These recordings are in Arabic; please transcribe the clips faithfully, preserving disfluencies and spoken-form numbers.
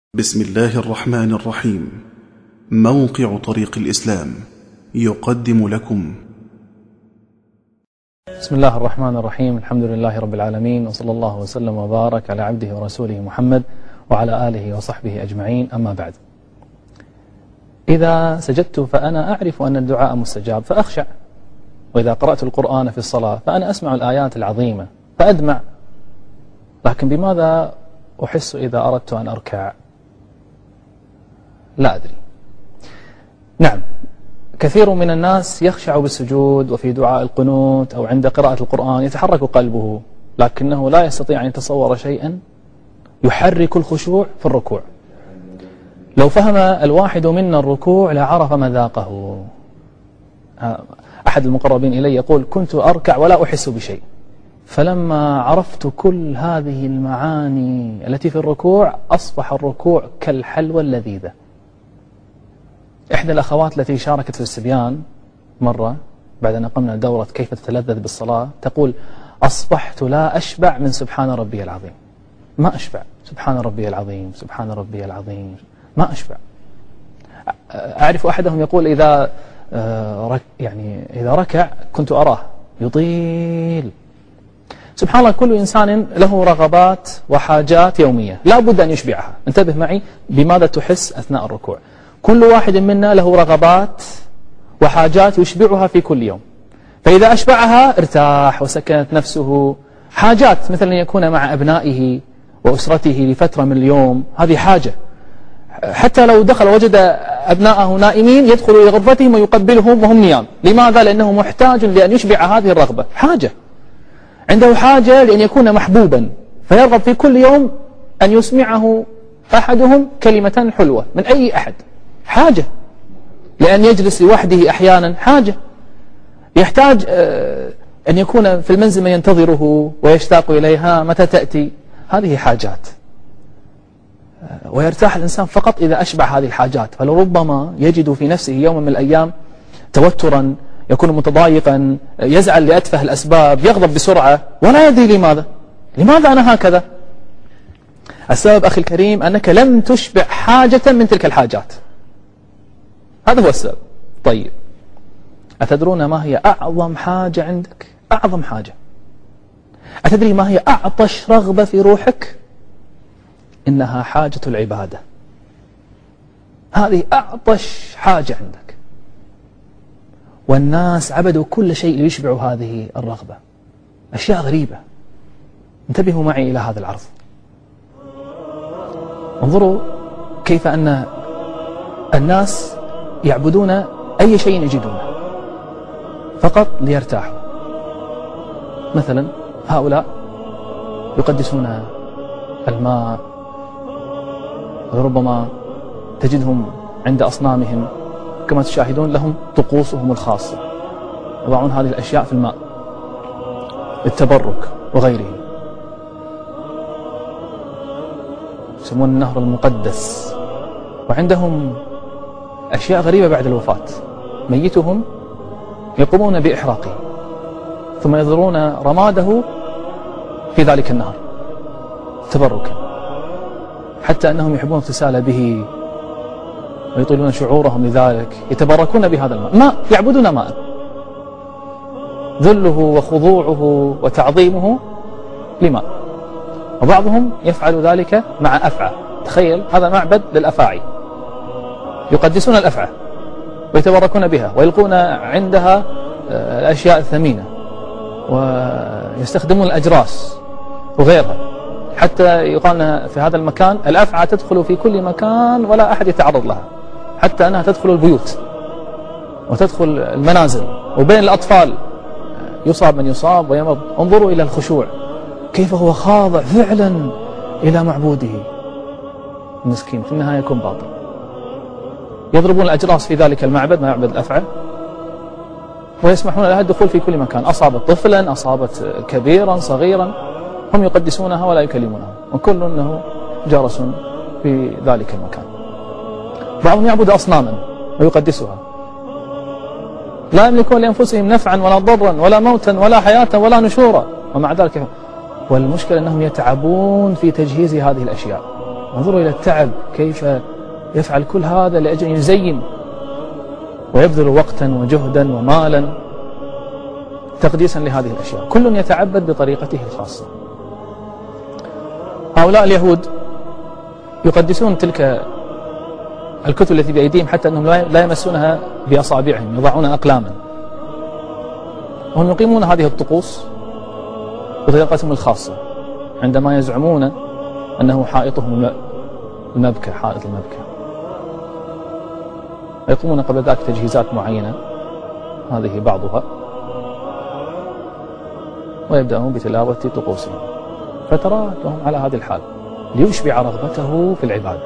بسم الله الرحمن الرحيم. موقع طريق الإسلام يقدم لكم. بسم الله الرحمن الرحيم. الحمد لله رب العالمين، وصلى الله وسلم وبارك على عبده ورسوله محمد وعلى آله وصحبه أجمعين. أما بعد، إذا سجدت فأنا أعرف أن الدعاء مستجاب فأخشع، وإذا قرأت القرآن في الصلاة فأنا أسمع الآيات العظيمة فأدمع، لكن بماذا أحس إذا أردت أن أركع؟ لا أدري. نعم، كثير من الناس يخشع بالسجود وفي دعاء القنوت أو عند قراءة القرآن يتحرك قلبه، لكنه لا يستطيع أن يتصور شيئا يحرك الخشوع في الركوع. لو فهم الواحد منا الركوع لعرف مذاقه. أحد المقربين إلي يقول: كنت أركع ولا أحس بشيء، فلما عرفت كل هذه المعاني التي في الركوع أصبح الركوع كالحلوى اللذيذة. إحدى الأخوات التي شاركت في السبيان مرة بعد أن قمنا دورة كيف تتلذذ بالصلاة تقول: أصبحت لا أشبع من سبحان ربي العظيم، ما أشبع، سبحان ربي العظيم سبحان ربي العظيم، ما أشبع. أعرف أحدهم يقول: إذا يعني إذا ركع كنت أراه يطيل. سبحان الله، كل إنسان له رغبات وحاجات يومية لا بد أن يشبعها. انتبه معي بماذا تحس أثناء الركوع. كل واحد منا له رغبات وحاجات يشبعها في كل يوم، فإذا أشبعها ارتاح وسكنت نفسه. حاجات مثل أن يكون مع أبنائه وأسرته لفترة من اليوم، هذه حاجة. حتى لو دخل وجد أبناءه نائمين يدخل إلى غرفتهم ويقبلهم وهم نيام. لماذا؟ لأنه محتاج لأن يشبع هذه الرغبة. حاجة. عنده حاجة لأن يكون محبوبا، فيرغب في كل يوم أن يسمعه أحدهم كلمة حلوة من أي أحد. حاجة. لأن يجلس لوحده أحيانا. حاجة. يحتاج أن يكون في المنزل من ينتظره ويشتاق إليها متى تأتي. هذه حاجات. ويرتاح الإنسان فقط إذا أشبع هذه الحاجات. فلربما يجد في نفسه يوم من الأيام توترا، يكون متضايقا، يزعل لأتفه الأسباب، يغضب بسرعة ولا يدري لماذا. لماذا أنا هكذا؟ السبب أخي الكريم أنك لم تشبع حاجة من تلك الحاجات. هذا هو السبب. طيب، أتدرون ما هي أعظم حاجة عندك؟ أعظم حاجة. أتدري ما هي أعطش رغبة في روحك؟ إنها حاجة العبادة. هذه أعطش حاجة عندك. والناس عبدوا كل شيء ليشبعوا هذه الرغبة. أشياء غريبة. انتبهوا معي إلى هذا العرض. انظروا كيف أن الناس يعبدون أي شيء يجدونه فقط ليرتاحوا. مثلا هؤلاء يقدسون الماء، وربما تجدهم عند أصنامهم كما تشاهدون لهم طقوسهم الخاصة، يضعون هذه الأشياء في الماء للتبرك وغيره. يسمون النهر المقدس. وعندهم أشياء غريبة بعد الوفاة. ميتهم يقومون بإحراقه ثم يضرون رماده في ذلك النهر تبركا، حتى أنهم يحبون اغتسال به ويطيلون شعورهم لذلك. يتبركون بهذا الماء. ماء، يعبدون ماء. ذله وخضوعه وتعظيمه لماء. وبعضهم يفعل ذلك مع أفعى. تخيل، هذا معبد للأفاعي، يقدسون الأفعى ويتبركون بها ويلقون عندها الأشياء الثمينة ويستخدمون الأجراس وغيرها، حتى يقال في هذا المكان الأفعى تدخل في كل مكان ولا أحد يتعرض لها، حتى أنها تدخل البيوت وتدخل المنازل، وبين الأطفال يصاب من يصاب ويمرض. انظروا إلى الخشوع، كيف هو خاضع فعلا إلى معبوده. المسكين في النهاية يكون باطل. يضربون الأجراس في ذلك المعبد، معبد الأفعى، ويسمحون لها الدخول في كل مكان. أصابت طفلا، أصابت كبيرا صغيرا، هم يقدسونها ولا يكلمونها، وكل أنه جرس في ذلك المكان. بعضهم يعبد أصناما ويقدسها، لا يملكون لأنفسهم نفعا ولا ضرا ولا موتا ولا حياة ولا نشورا، ومع ذلك. والمشكلة أنهم يتعبون في تجهيز هذه الأشياء. انظروا إلى التعب، كيف يفعل كل هذا لأجل أن يزين ويبذل وقتا وجهدا ومالا تقديسا لهذه الأشياء. كل يتعبد بطريقته الخاصة. هؤلاء اليهود يقدسون تلك الكتب التي بأيديهم حتى أنهم لا يمسونها بأصابعهم، يضعون أقلاما، وهم يقيمون هذه الطقوس بطريقتهم الخاصة عندما يزعمون أنه حائطهم المبكى، حائط المبكى، ويقومون قبل ذلك تجهيزات معينة، هذه بعضها، ويبدأون بتلاوة طقوسهم فترات وهم على هذه الحال ليشبع رغبته في العبادة.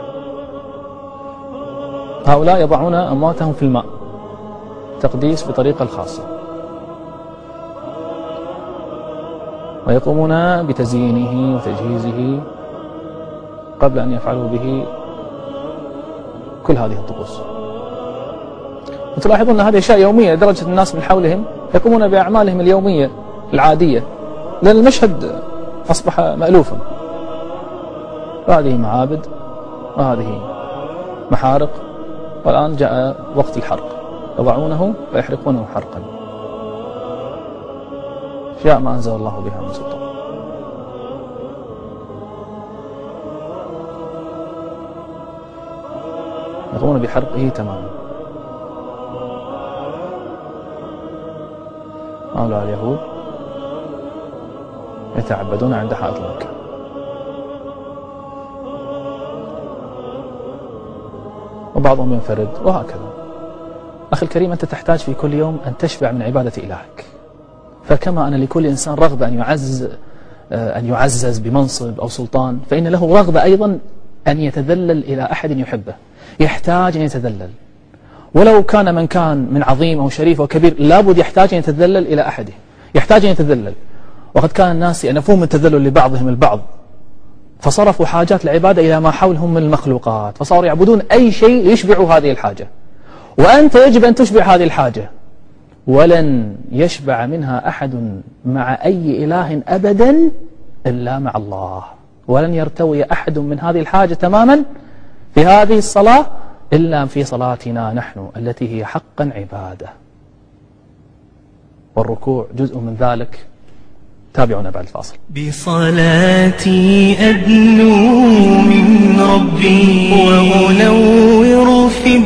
هؤلاء يضعون أمواتهم في الماء، تقديس بطريقة الخاصة، ويقومون بتزيينه وتجهيزه قبل أن يفعلوا به كل هذه الطقوس. وتلاحظون أن هذه أشياء يومية لدرجة الناس من حولهم يقومون بأعمالهم اليومية العادية، لأن المشهد أصبح مألوفا. هذه معابد وهذه محارق، والآن جاء وقت الحرق، يضعونه ويحرقونه حرقا، أشياء ما أنزل الله بها من سلطان. يقومون بحرقه تماما. هؤلاء اليهود يتعبدون عند حائط مكة. وبعضهم ينفرد، وهكذا. أخي الكريم، أنت تحتاج في كل يوم أن تشبع من عبادة إلهك. فكما أن لكل إنسان رغبة أن يعزز أن يعزز بمنصب أو سلطان، فإن له رغبة أيضا أن يتذلل إلى أحد يحبه، يحتاج أن يتذلل، ولو كان من كان من عظيم أو شريف أو كبير لابد يحتاج أن يتذلل إلى أحده، يحتاج أن يتذلل. وقد كان الناس ينفون من التذلل لبعضهم البعض، فصرفوا حاجات العبادة إلى ما حولهم من المخلوقات، فصاروا يعبدون أي شيء يشبع هذه الحاجة. وأنت يجب أن تشبع هذه الحاجة، ولن يشبع منها أحد مع أي إله أبدا إلا مع الله، ولن يرتوي أحد من هذه الحاجة تماما في هذه الصلاة إلا في صلاتنا نحن التي هي حقا عبادة. والركوع جزء من ذلك. تابعونا بعد الفاصل. بصلاتي أدنو من ربي وأنور في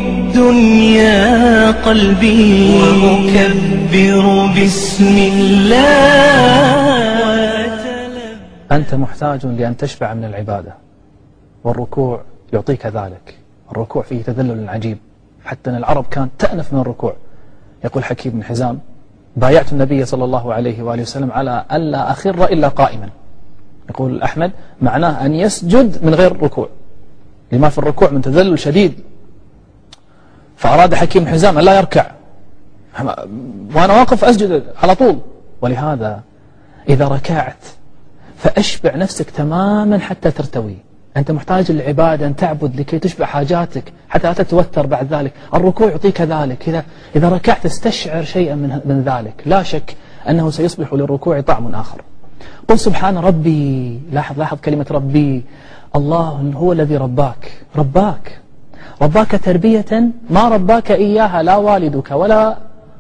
الدنيا قلبي وأكبر بسم الله. أنت محتاج لأن تشبع من العبادة، والركوع يعطيك ذلك. الركوع فيه تذلل عجيب، حتى أن العرب كانت تأنف من الركوع. يقول حكيم بن حزام: بايعت النبي صلى الله عليه وآله وسلم على ألا أخر إلا قائما. يقول أحمد: معناه أن يسجد من غير ركوع، لما في الركوع من تذلل شديد، فأراد حكيم بن حزام أن لا يركع، وأنا واقف أسجد على طول. ولهذا إذا ركعت فأشبع نفسك تماما حتى ترتوي. أنت محتاج للعبادة أن تعبد لكي تشبع حاجاتك حتى لا تتوتر بعد ذلك. الركوع يعطيك ذلك. إذا, إذا ركعت استشعر شيئا من, من ذلك، لا شك أنه سيصبح للركوع طعم آخر. قل سبحان ربي. لاحظ لاحظ كلمة ربي. الله هو الذي رباك رباك رباك تربية ما رباك إياها لا والدك ولا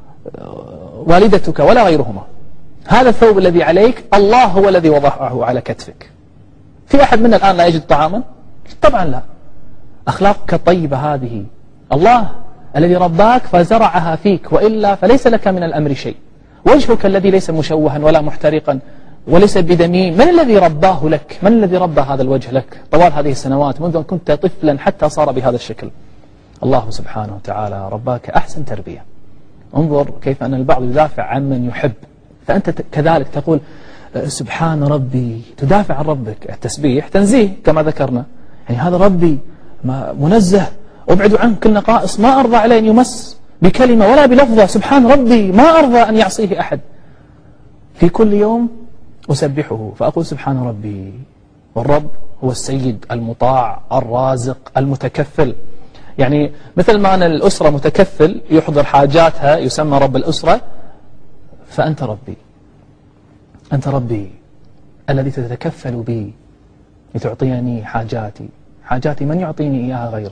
والدتك ولا غيرهما. هذا الثوب الذي عليك الله هو الذي وضعه على كتفك. في أحد منا الآن لا يجد طعاما؟ طبعا لا. أخلاقك الطيبة هذه الله الذي رباك فزرعها فيك، وإلا فليس لك من الأمر شيء. وجهك الذي ليس مشوها ولا محترقا وليس بدميم، من الذي رباه لك؟ من الذي ربى هذا الوجه لك طوال هذه السنوات منذ أن كنت طفلا حتى صار بهذا الشكل؟ الله سبحانه وتعالى رباك أحسن تربية. انظر كيف أن البعض يدافع عن من يحب، فأنت كذلك تقول سبحان ربي، تدافع عن ربك. التسبيح تنزيه كما ذكرنا، يعني هذا ربي منزه، أبعد عنه كل نقائص، ما أرضى عليه أن يمس بكلمة ولا بلفظة. سبحان ربي، ما أرضى أن يعصيه أحد. في كل يوم أسبحه فأقول سبحان ربي. والرب هو السيد المطاع الرازق المتكفل. يعني مثل ما أن الأسرة متكفل يحضر حاجاتها يسمى رب الأسرة، فأنت ربي. أنت ربي الذي تتكفل بي لتعطيني حاجاتي حاجاتي من يعطيني إياها غيرك،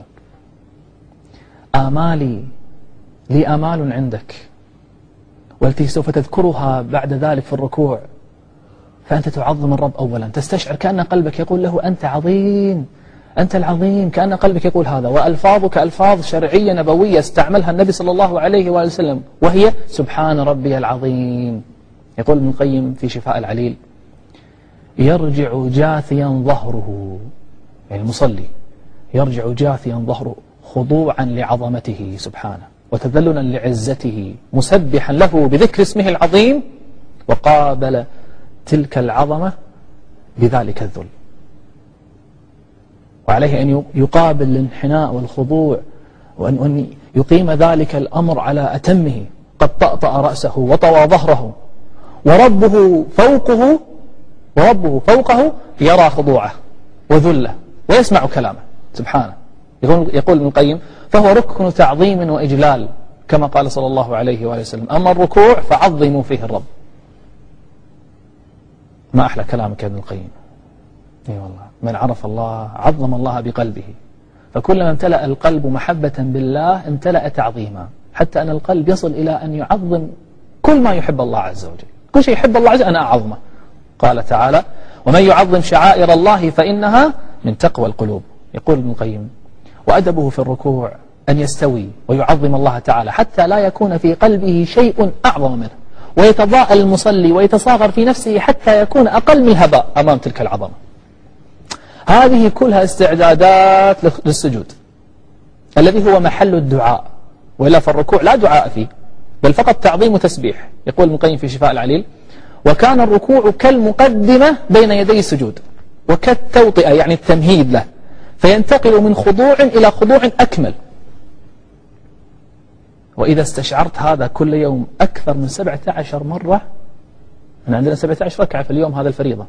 آمالي لي آمال عندك والتي سوف تذكرها بعد ذلك في الركوع، فأنت تعظم الرب أولا، تستشعر كأن قلبك يقول له أنت عظيم، أنت العظيم، كأن قلبك يقول هذا. وألفاظك ألفاظ شرعية نبوية استعملها النبي صلى الله عليه وآله وسلم، وهي سبحان ربي العظيم. يقول ابن القيم في شفاء العليل: يرجع جاثيا ظهره، يعني المصلي يرجع جاثيا ظهره خضوعا لعظمته سبحانه وتذللا لعزته، مسبحا له بذكر اسمه العظيم، وقابل تلك العظمة بذلك الذل. وعليه أن يقابل الانحناء والخضوع، وأن يقيم ذلك الأمر على أتمه. قد طأطأ رأسه وطوى ظهره، وربه فوقه وربه فوقه يرى خضوعه وذله ويسمع كلامه سبحانه. يقول, يقول ابن القيم: فهو ركن تعظيم وإجلال، كما قال صلى الله عليه وآله وسلم: أما الركوع فعظموا فيه الرب. ما أحلى كلامك يا ابن القيم. اي والله، من عرف الله عظم الله بقلبه، فكلما امتلأ القلب محبة بالله امتلأ تعظيما، حتى أن القلب يصل إلى أن يعظم كل ما يحب الله عز وجل، كل شيء يحب الله عز وجل أنا أعظمه. قال تعالى: ومن يعظم شعائر الله فإنها من تقوى القلوب. يقول ابن القيم: وأدبه في الركوع أن يستوي ويعظم الله تعالى حتى لا يكون في قلبه شيء أعظم منه، ويتضاءل المصلي ويتصاغر في نفسه حتى يكون أقل من الهباء أمام تلك العظمة. هذه كلها استعدادات للسجود الذي هو محل الدعاء، وإلا فالركوع لا دعاء فيه بل فقط تعظيم وتسبيح. يقول ابن القيم في شفاء العليل: وكان الركوع كالمقدمة بين يدي السجود، وكالتوطئة يعني التمهيد له، فينتقل من خضوع إلى خضوع أكمل. وإذا استشعرت هذا كل يوم أكثر من سبعة عشر مرة، من عندنا سبعة عشر ركعة في اليوم، هذا الفريضة،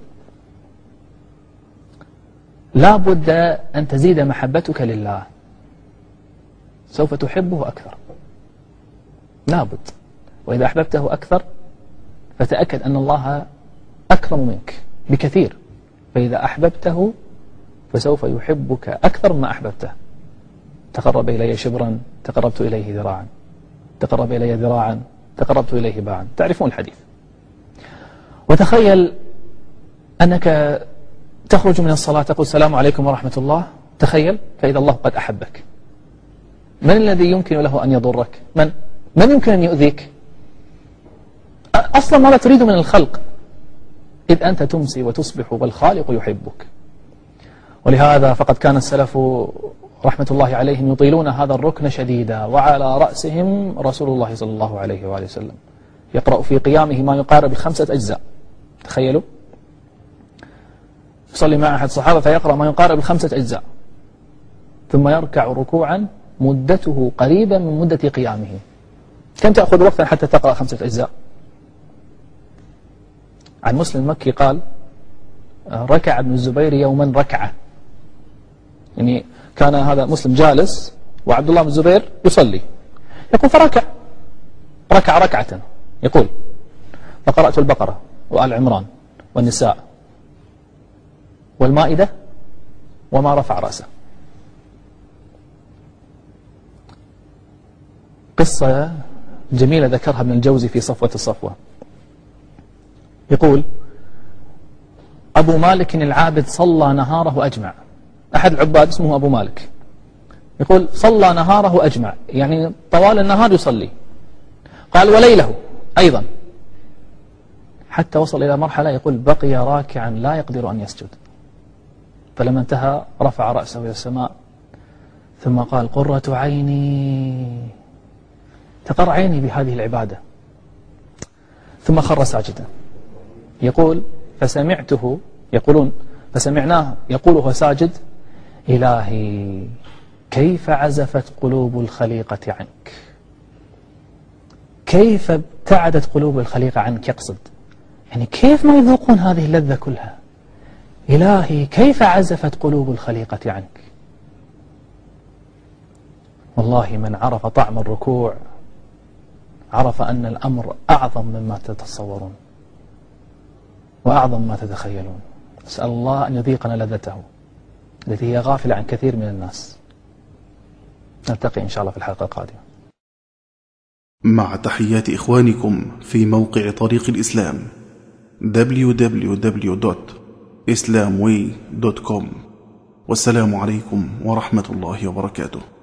لا بد أن تزيد محبتك لله، سوف تحبه أكثر، لا بد. وإذا أحببته أكثر فتأكد أن الله أكرم منك بكثير، فإذا أحببته فسوف يحبك أكثر ما أحببته. تقرب إلي شبرا تقربت إليه ذراعا، تقرب إلي ذراعا تقربت إليه باعا. تعرفون الحديث. وتخيل أنك تخرج من الصلاة تقول السلام عليكم ورحمة الله، تخيل، فإذا الله قد أحبك. من الذي يمكن له أن يضرك؟ من؟ من يمكن أن يؤذيك؟ أصلا ما لا تريد من الخلق، إذ أنت تمسي وتصبح والخالق يحبك. ولهذا فقد كان السلف رحمة الله عليهم يطيلون هذا الركن شديدا، وعلى رأسهم رسول الله صلى الله عليه وآله وسلم، يقرأ في قيامه ما يقارب خمسة أجزاء. تخيلوا، يصلي مع أحد الصحابة فيقرأ ما يقارب خمسة أجزاء، ثم يركع ركوعا مدته قريبا من مدة قيامه. كم تأخذ وقتا حتى تقرأ خمسة أجزاء؟ عن مسلم المكي قال: ركع ابن الزبير يوما ركعة، يعني كان هذا مسلم جالس وعبد الله بن الزبير يصلي، يقول فركع ركع ركعة، يقول فقرأت البقرة وآل عمران والنساء والمائدة وما رفع رأسه. قصة جميلة ذكرها ابن الجوزي في صفوة الصفوة. يقول: أبو مالك العابد صلى نهاره أجمع، أحد العباد اسمه أبو مالك، يقول صلى نهاره أجمع، يعني طوال النهار يصلي. قال: وليله أيضا، حتى وصل إلى مرحلة يقول بقي راكعا لا يقدر أن يسجد، فلما انتهى رفع رأسه إلى السماء ثم قال: قرة عيني، تقر عيني بهذه العبادة، ثم خر ساجدا. يقول: فسمعته، يقولون فسمعناه يقول وهو ساجد: إلهي كيف عزفت قلوب الخليقة عنك، كيف ابتعدت قلوب الخليقة عنك، يقصد يعني كيف ما يذوقون هذه اللذة كلها. إلهي كيف عزفت قلوب الخليقة عنك. والله من عرف طعم الركوع عرف أن الأمر أعظم مما تتصورون وأعظم ما تتخيلون. أسأل الله أن يذيقنا لذته. التي هي غافلة عن كثير من الناس. نلتقي إن شاء الله في الحلقة القادمة. مع تحيات إخوانكم في موقع طريق الإسلام دبليو دبليو دبليو دوت إسلام واي دوت كوم. والسلام عليكم ورحمة الله وبركاته.